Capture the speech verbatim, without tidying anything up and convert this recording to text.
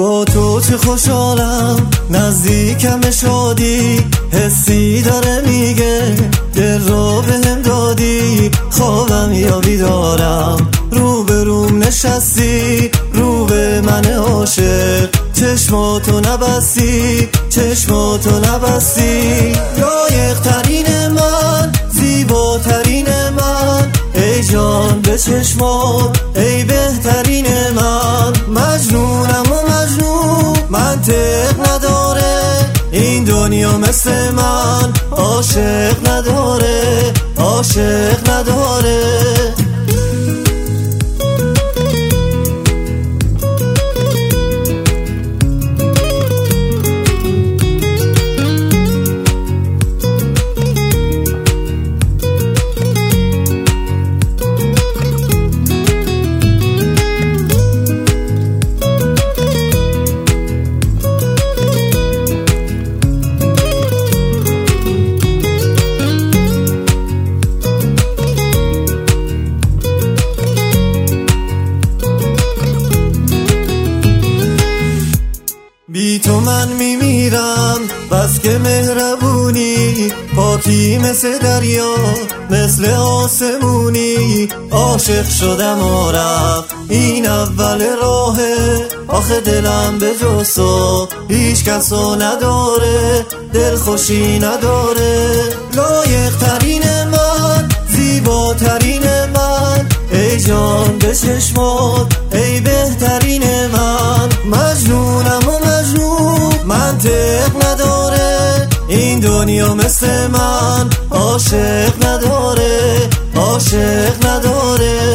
با تو چه خوشحالم، نزدیکم شادی، حسی داره میگه دل رو بهم دادی. خوابم یا بیدارم، رو به روم نشستی، رو به من عاشق، چشماتو نبستی، چشماتو نبستی. لایق ترین من، زیباترین من، ای جان به چشمات، ای بهترین من. مجنونم و مجنون، منطق نداره این دنیا مثل من، عاشق نداره، عاشق نداره. بی تو من میمیرم، بس که مهربونی، پاکی مثل دریا، مثل آسمونی. عاشق شدم و رفت، این اول راهه، آخه دلم به جز تو هیچ کسو نداره، دل خوشی نداره. لایق ترین من، زیباترین من، ای جان به چشمات، ای بهترین من. مجنونم و مجنون، منطق نداره این دنیا مثل من، عاشق نداره، عاشق نداره.